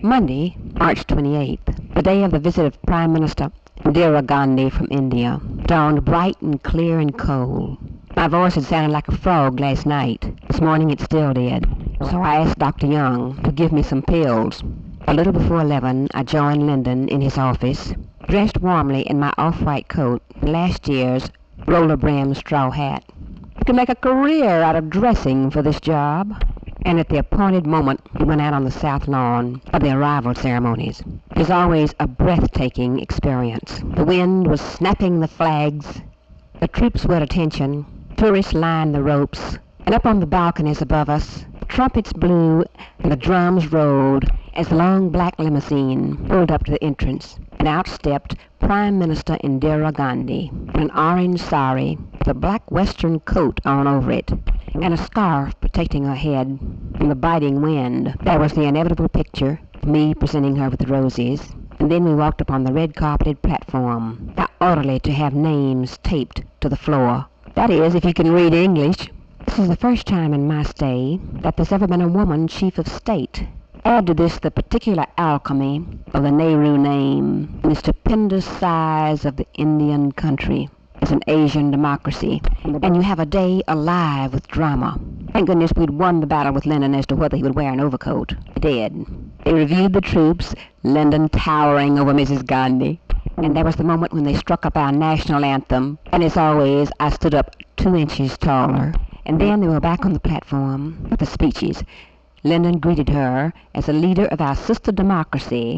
Monday, March 28th, the day of the visit of Prime Minister Indira Gandhi from India, dawned bright and clear and cold. My voice had sounded like a frog last night. This morning it still did. So I asked Dr. Young to give me some pills. A little before 11, I joined Lyndon in his office, dressed warmly in my off-white coat and last year's roller-brimmed straw hat. You can make a career out of dressing for this job. And at the appointed moment, we went out on the south lawn for the arrival ceremonies. It was always a breathtaking experience. The wind was snapping the flags, the troops were at attention, tourists lined the ropes, and up on the balconies above us, the trumpets blew and the drums rolled as the long black limousine pulled up to the entrance, and out stepped Prime Minister Indira Gandhi in an orange sari with a black western coat on over it, and a scarf protecting her head from the biting wind. There was the inevitable picture of me presenting her with the roses, and then we walked upon the red-carpeted platform. How orderly to have names taped to the floor. That is, if you can read English. This is the first time in my stay that there's ever been a woman chief of state. Add to this the particular alchemy of the Nehru name and the stupendous size of the Indian country as an Asian democracy, and you have a day alive with drama. Thank goodness we'd won the battle with Lyndon as to whether he would wear an overcoat. He did. They reviewed the troops, Lyndon towering over Mrs. Gandhi, and there was the moment when they struck up our national anthem, and as always, I stood up 2 inches taller. And then they were back on the platform with the speeches. Lyndon greeted her as a leader of our sister democracy.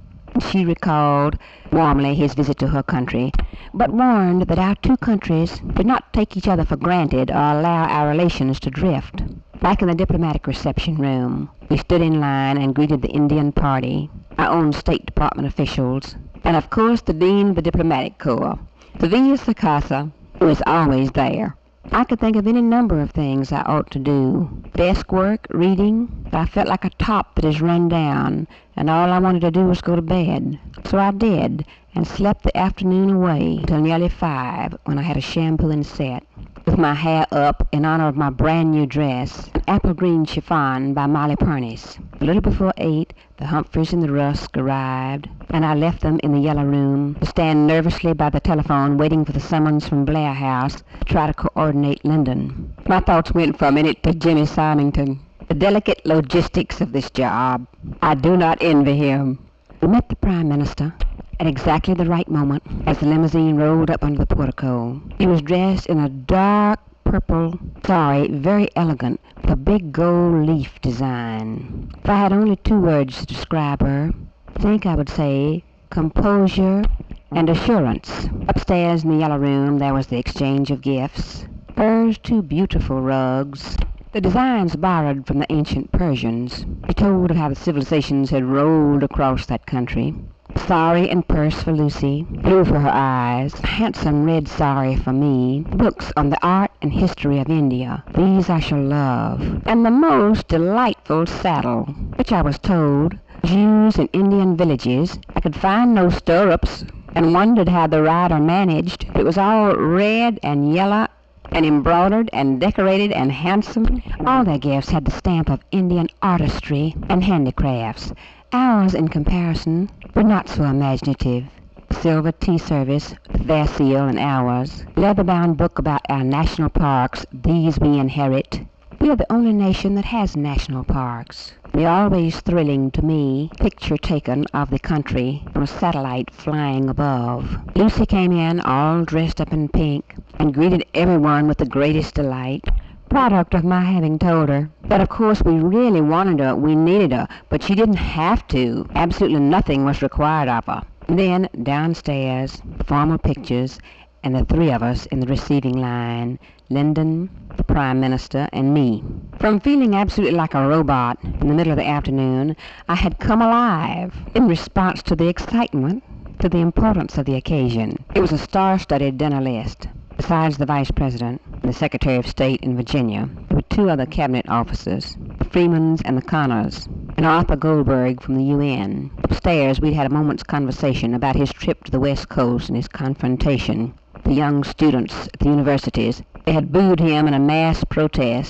She recalled warmly his visit to her country, but warned that our two countries would not take each other for granted or allow our relations to drift. Back in the diplomatic reception room, we stood in line and greeted the Indian party, our own State Department officials, and of course the Dean of the Diplomatic Corps, Savia Sakasa, who is always there. I could think of any number of things I ought to do. Desk work, reading, but I felt like a top that is run down, and all I wanted to do was go to bed. So I did, and slept the afternoon away till nearly 5, when I had a shampoo and set, with my hair up in honor of my brand new dress, an apple green chiffon by Molly Pernice. A little before 8, the Humphreys and the Rusk arrived, and I left them in the yellow room to stand nervously by the telephone waiting for the summons from Blair House to try to coordinate Lyndon. My thoughts went for a minute to Jimmy Symington. The delicate logistics of this job. I do not envy him. We met the Prime Minister at exactly the right moment as the limousine rolled up under the portico. He was dressed in a dark purple sari, very elegant, with a big gold leaf design. If I had only 2 words to describe her, I think I would say composure and assurance. Upstairs in the yellow room there was the exchange of gifts. Hers 2 beautiful rugs, the designs borrowed from the ancient Persians. He told of how the civilizations had rolled across that country. Sari and purse for Lucy, blue for her eyes, a handsome red sari for me, books on the art and history of India. These I shall love. And the most delightful saddle, which I was told was used in Indian villages. I could find no stirrups, and wondered how the rider managed. It was all red and yellow and embroidered and decorated and handsome. All their gifts had the stamp of Indian artistry and handicrafts. Ours, in comparison, were not so imaginative. Silver tea service with their seal and ours. Leather-bound book about our national parks, these we inherit. We are the only nation that has national parks. The always thrilling to me picture taken of the country from a satellite flying above. Lucy came in all dressed up in pink and greeted everyone with the greatest delight. Product of my having told her that of course we really wanted her, we needed her, but she didn't have to. Absolutely nothing was required of her. And then downstairs, formal pictures, and the 3 of us in the receiving line, Lyndon, the Prime Minister, and me. From feeling absolutely like a robot in the middle of the afternoon, I had come alive in response to the excitement, to the importance of the occasion. It was a star-studded dinner list. Besides the Vice President and the Secretary of State in Virginia, there were 2 other cabinet officers, the Freemans and the Connors, and Arthur Goldberg from the UN. Upstairs, we'd had a moment's conversation about his trip to the West Coast and his confrontation with the young students at the universities. They had booed him in a mass protest,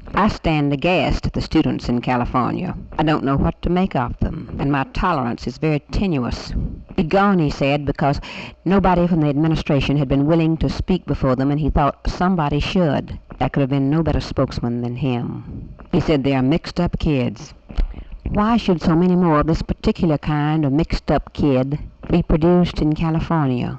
I stand aghast at the students in California. I don't know what to make of them, and my tolerance is very tenuous. He'd gone, he said, because nobody from the administration had been willing to speak before them, and he thought somebody should. There could have been no better spokesman than him. He said they are mixed-up kids. Why should so many more of this particular kind of mixed-up kid be produced in California?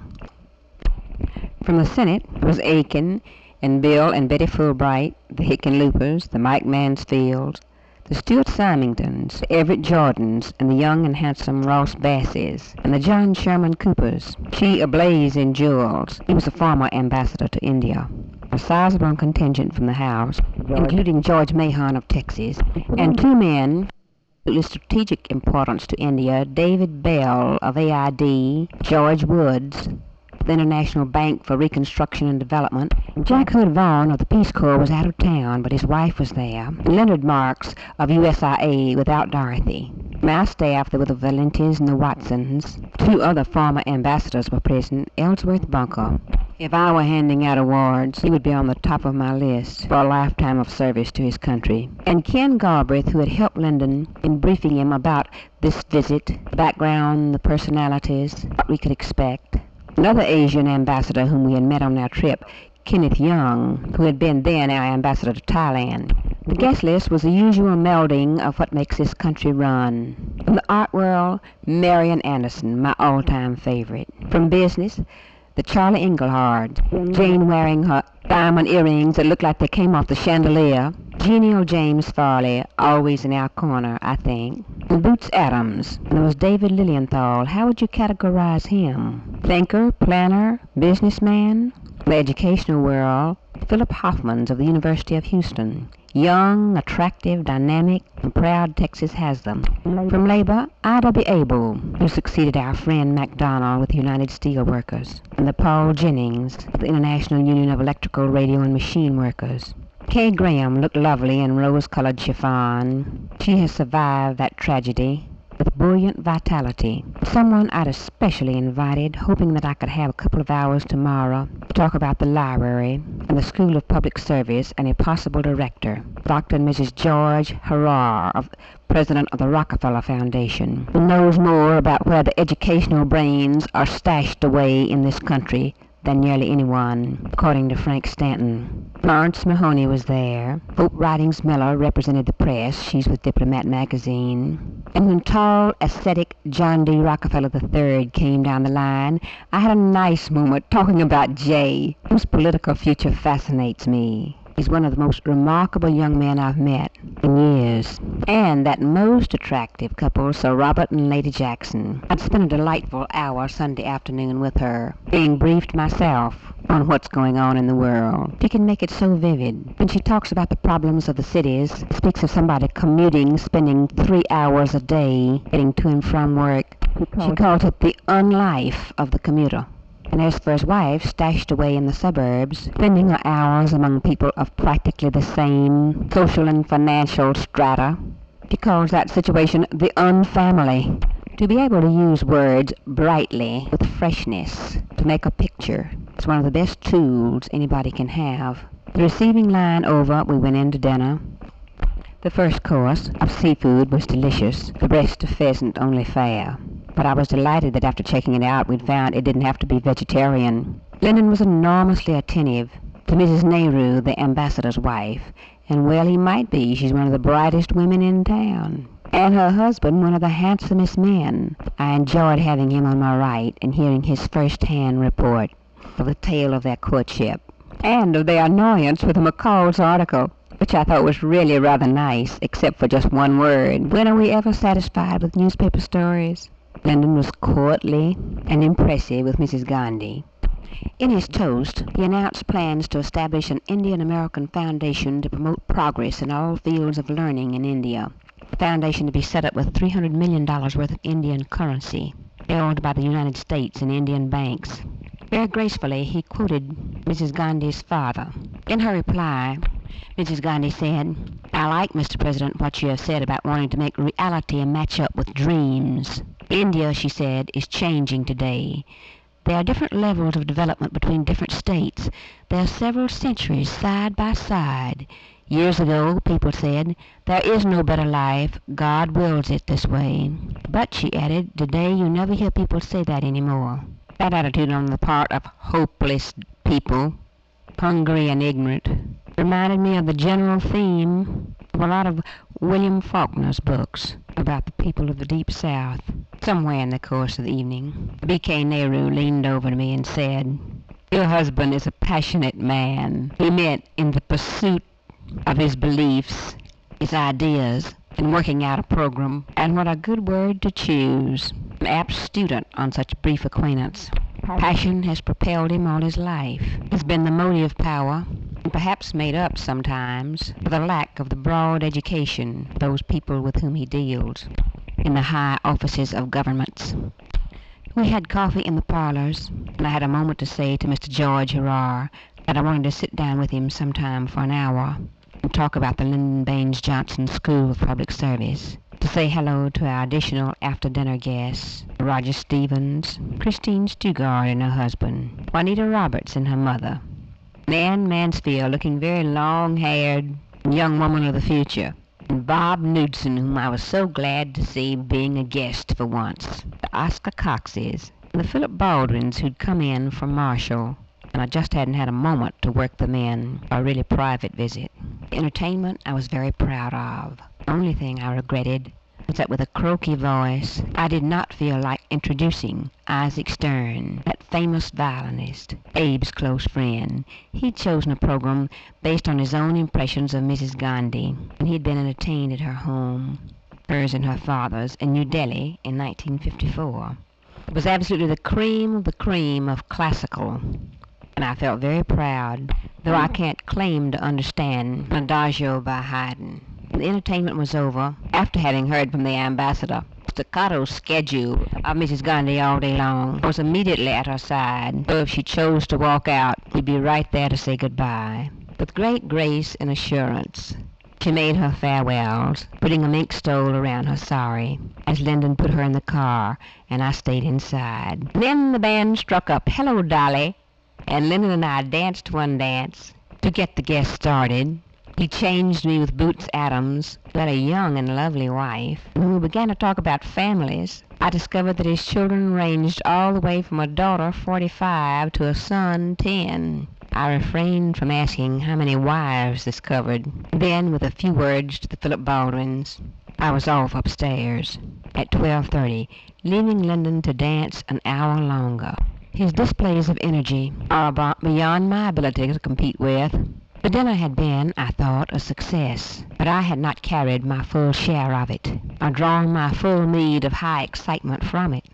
From the Senate was Aiken, and Bill and Betty Fulbright, the Hickenloopers, the Mike Mansfields, the Stuart Symingtons, the Everett Jordans, and the young and handsome Ross Basses, and the John Sherman Coopers, she ablaze in jewels. He was a former ambassador to India. A sizable contingent from the House, including George Mahon of Texas, and two men of strategic importance to India, David Bell of AID, George Woods, the International Bank for Reconstruction and Development. Jack Hood Vaughn of the Peace Corps was out of town, but his wife was there. Leonard Marks of USIA without Dorothy. My staff, there were the Valentis and the Watsons. Two other former ambassadors were present, Ellsworth Bunker. If I were handing out awards, he would be on the top of my list for a lifetime of service to his country. And Ken Galbraith, who had helped Lyndon in briefing him about this visit, the background, the personalities, what we could expect. Another Asian ambassador whom we had met on our trip, Kenneth Young, who had been then our ambassador to Thailand. The guest list was the usual melding of what makes this country run. From the art world, Marian Anderson, my all-time favorite. From business, the Charlie Engelhard, Jane wearing her diamond earrings that looked like they came off the chandelier. Genial James Farley, always in our corner, I think. And Boots Adams. And there was David Lilienthal. How would you categorize him? Thinker, planner, businessman? The educational world, Philip Hoffmans of the University of Houston. Young, attractive, dynamic, and proud Texas has them. From labor, I.W. Abel, who succeeded our friend MacDonald with the United Steelworkers. And the Paul Jennings of the International Union of Electrical, Radio, and Machine Workers. Kay Graham looked lovely in rose-colored chiffon. She has survived that tragedy with buoyant vitality. Someone I'd especially invited, hoping that I could have a couple of hours tomorrow to talk about the library and the School of Public Service and a possible director, Dr. and Mrs. George Harrar, president of the Rockefeller Foundation, who knows more about where the educational brains are stashed away in this country than nearly anyone, according to Frank Stanton. Florence Mahoney was there. Hope Ridings Miller represented the press. She's with Diplomat magazine. And when tall, ascetic John D. Rockefeller III came down the line, I had a nice moment talking about Jay, whose political future fascinates me. He's one of the most remarkable young men I've met in years. And that most attractive couple, Sir Robert and Lady Jackson. I'd spent a delightful hour Sunday afternoon with her, being briefed myself on what's going on in the world. She can make it so vivid. When she talks about the problems of the cities, speaks of somebody commuting, spending 3 hours a day getting to and from work. She calls it the unlife of the commuter. And as for his wife, stashed away in the suburbs, spending her hours among people of practically the same social and financial strata, she calls that situation the unfamily. To be able to use words brightly, with freshness, to make a picture, is one of the best tools anybody can have. The receiving line over, we went in to dinner. The first course of seafood was delicious, the breast of pheasant only fair. But I was delighted that after checking it out, we'd found it didn't have to be vegetarian. Lyndon was enormously attentive to Mrs. Nehru, the ambassador's wife, and well he might be. She's one of the brightest women in town. And her husband, one of the handsomest men. I enjoyed having him on my right and hearing his first-hand report of the tale of their courtship, and of their annoyance with McCall's article, which I thought was really rather nice, except for just one word. When are we ever satisfied with newspaper stories? Lyndon was courtly and impressive with Mrs. Gandhi. In his toast, he announced plans to establish an Indian-American foundation to promote progress in all fields of learning in India. The foundation to be set up with $300 million worth of Indian currency, held by the United States in Indian banks. Very gracefully, he quoted Mrs. Gandhi's father. In her reply, Mrs. Gandhi said, "I like, Mr. President, what you have said about wanting to make reality match up with dreams. India," she said, "is changing today. There are different levels of development between different states. There are several centuries side by side. Years ago, people said, there is no better life, God wills it this way. But, she added, today you never hear people say that anymore. That attitude on the part of hopeless people, hungry and ignorant, reminded me of the general theme of a lot of William Faulkner's books about the people of the Deep South. Somewhere in the course of the evening, B.K. Nehru leaned over to me and said, your husband is a passionate man. He meant in the pursuit of his beliefs, his ideas, and working out a program. And what a good word to choose. An apt student on such brief acquaintance. Passion has propelled him all his life. Has been the motive power, and perhaps made up sometimes for the lack of the broad education of those people with whom he deals in the high offices of governments. We had coffee in the parlors, and I had a moment to say to Mr. George Harrar that I wanted to sit down with him sometime for an hour and talk about the Lyndon Baines Johnson School of Public Service, to say hello to our additional after-dinner guests, Roger Stevens, Christine Stugard and her husband, Juanita Roberts and her mother, Nan Mansfield, looking very long-haired, young woman of the future, and Bob Knudsen, whom I was so glad to see being a guest for once, the Oscar Coxes, and the Philip Baldwins who'd come in from Marshall, and I just hadn't had a moment to work them in for a really private visit. The entertainment I was very proud of. The only thing I regretted was that with a croaky voice, I did not feel like introducing Isaac Stern, that famous violinist, Abe's close friend. He'd chosen a program based on his own impressions of Mrs. Gandhi, and he'd been entertained at her home, hers and her father's, in New Delhi in 1954. It was absolutely the cream of classical, and I felt very proud, though I can't claim to understand an adagio by Haydn. The entertainment was over, after having heard from the ambassador. Staccato schedule of Mrs. Gandhi all day long. I was immediately at her side, so if she chose to walk out, we'd be right there to say goodbye. With great grace and assurance, she made her farewells, putting a mink stole around her sari, as Lyndon put her in the car, and I stayed inside. Then the band struck up Hello, Dolly, and Lyndon and I danced one dance to get the guests started. He changed me with Boots Adams, who had a young and lovely wife. When we began to talk about families, I discovered that his children ranged all the way from a daughter 45 to a son 10. I refrained from asking how many wives this covered. Then, with a few words to the Philip Baldwins, I was off upstairs at 12:30, leaving Lyndon to dance an hour longer. His displays of energy are beyond my ability to compete with. The dinner had been, I thought, a success, but I had not carried my full share of it, or drawn my full meed of high excitement from it.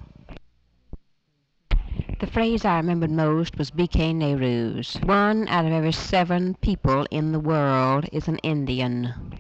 The phrase I remembered most was B.K. Nehru's. 1 out of every 7 people in the world is an Indian.